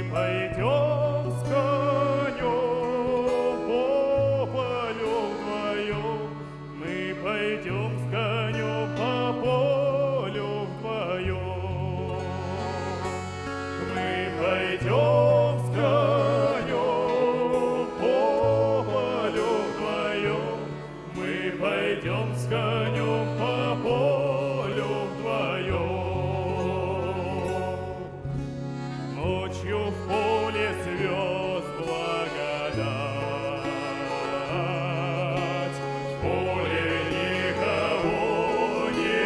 пойдем с конем по полю вдвоем, мы пойдем с конем по полю вдвоем, мы пойдем с конем по полю вдвоем, мы пойдем с конем по полю вдвоем. Ночью в поле звезд благодать, в поле никого не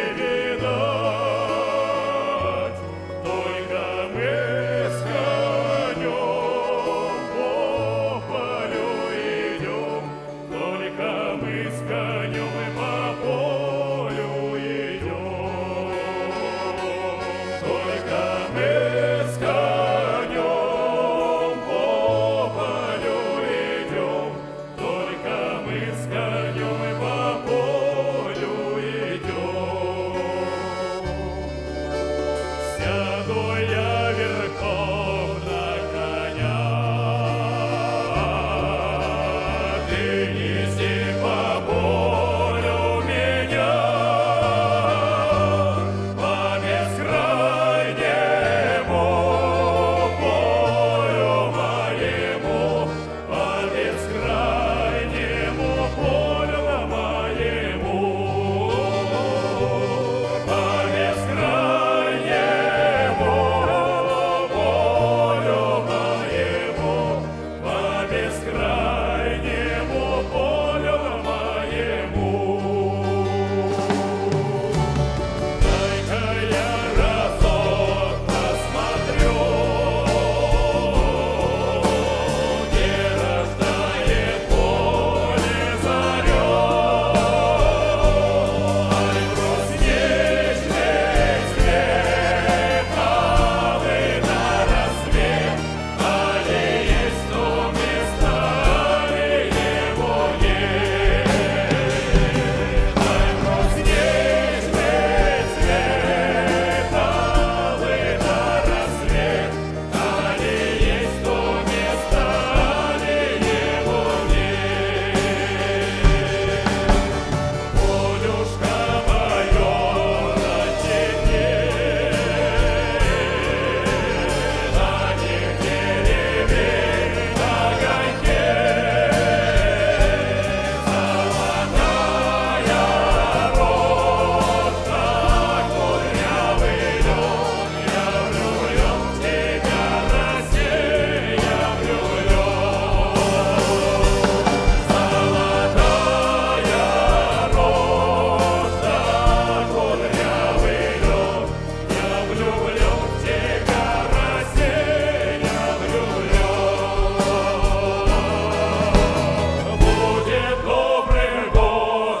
видать, только мы с конем по полю идем, только мы с конем по полю идем, только мы с конем по полю идем, только мы с конем по полю идем. Сяду я верхом на коня, ты неси по полю меня, по бескрайнему полю моему, по бескрайнему полю моему, по бескрайнему полю моему, по бескрайнему полю моему. Дай-ка я разок посмотрю, где рождает поле зарём, ай, брусничный цвет, алый на рассвет, али есть то место, али его нет. Ай, брусничный цвет, алый на рассвет, али есть то место, али его нет. Полюшка моё расцветет, на них деревень на огоньке, золотая рожь, как кудрявый лёд, я влюблён в тебя, Россия, я влюблён. Золотая рожь, как кудрявый лёд, я влюблён в тебя, Россия, я влюблён. Будет добрый год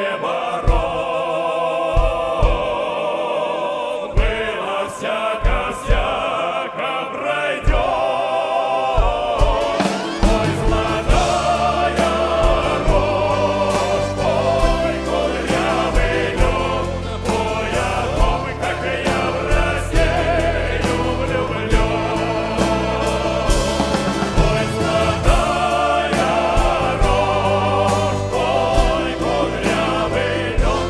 хлебород, было всяко-всяко пройдет. Ой, золотая рожь, ой, кудрявый лёд, ой, о том, как я в Россию влюблён. Ой, золотая рожь, ой, кудрявый лёд.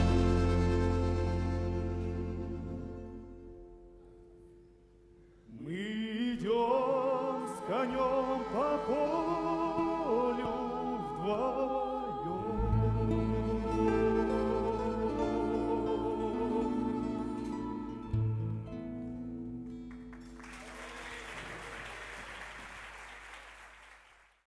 Мы идем с конем по полю вдвоем.